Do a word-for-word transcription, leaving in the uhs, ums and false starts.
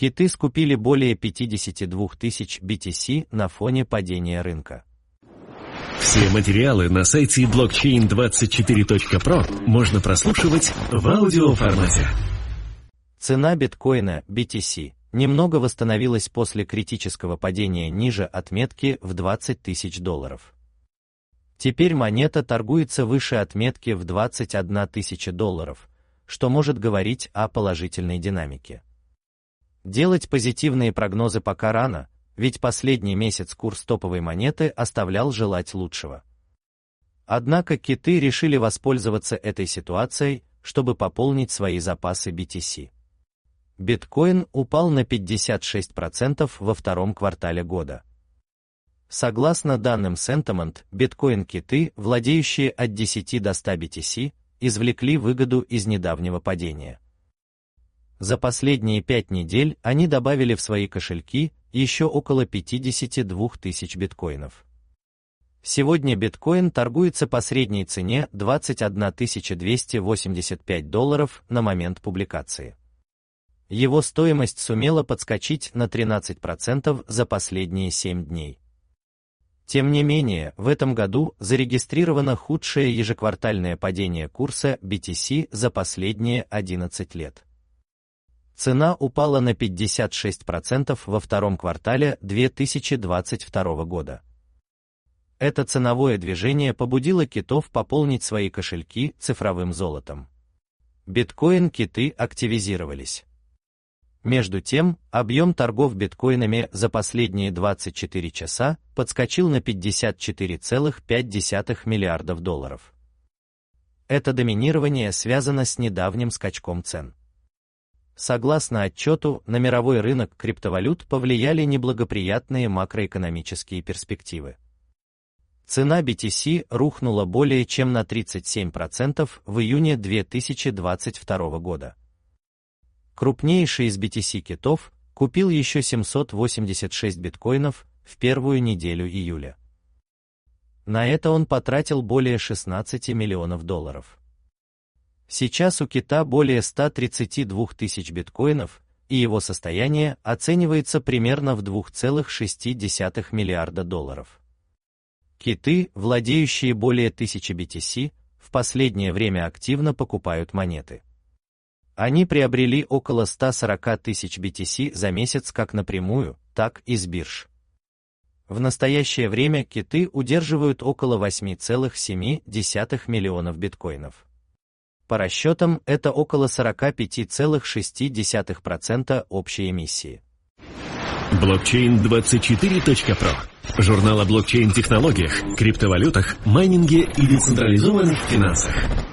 Киты скупили более пятьдесят два тысяч би ти си на фоне падения рынка. Все материалы на сайте блокчейн двадцать четыре точка про можно прослушивать в аудиоформате. Цена биткоина би ти си немного восстановилась после критического падения ниже отметки в двадцать тысяч долларов. Теперь монета торгуется выше отметки в двадцать одна тысяча долларов, что может говорить о положительной динамике. Делать позитивные прогнозы пока рано, ведь последний месяц курс топовой монеты оставлял желать лучшего. Однако киты решили воспользоваться этой ситуацией, чтобы пополнить свои запасы би ти си. Биткоин упал на пятьдесят шесть процентов во втором квартале года. Согласно данным Sentiment, биткоин-киты, владеющие от десяти до ста би ти си, извлекли выгоду из недавнего падения. За последние пять недель они добавили в свои кошельки еще около пятидесяти двух тысяч биткоинов. Сегодня биткоин торгуется по средней цене двадцать одна тысяча двести восемьдесят пять долларов на момент публикации. Его стоимость сумела подскочить на тринадцать процентов за последние семь дней. Тем не менее, в этом году зарегистрировано худшее ежеквартальное падение курса би ти си за последние одиннадцать лет. Цена упала на пятьдесят шесть процентов во втором квартале две тысячи двадцать второго года. Это ценовое движение побудило китов пополнить свои кошельки цифровым золотом. Биткоин-киты активизировались. Между тем, объем торгов биткоинами за последние двадцать четыре часа подскочил на пятьдесят четыре целых пять десятых миллиардов долларов. Это доминирование связано с недавним скачком цен. Согласно отчету, на мировой рынок криптовалют повлияли неблагоприятные макроэкономические перспективы. Цена би ти си рухнула более чем на тридцать семь процентов в июне две тысячи двадцать второго года. Крупнейший из би ти си-китов купил еще семьсот восемьдесят шесть биткоинов в первую неделю июля. На это он потратил более шестнадцати миллионов долларов. Сейчас у кита более ста тридцати двух тысяч биткоинов, и его состояние оценивается примерно в два целых шесть десятых миллиарда долларов. Киты, владеющие более тысячи би ти си, в последнее время активно покупают монеты. Они приобрели около ста сорока тысяч би ти си за месяц как напрямую, так и с бирж. В настоящее время киты удерживают около восьми целых семи десятых миллионов биткоинов. По расчетам, это около сорок пять целых шесть десятых процента общей эмиссии. блокчейн двадцать четыре точка про. Журнал о блокчейн-технологиях, криптовалютах, майнинге и децентрализованных финансах.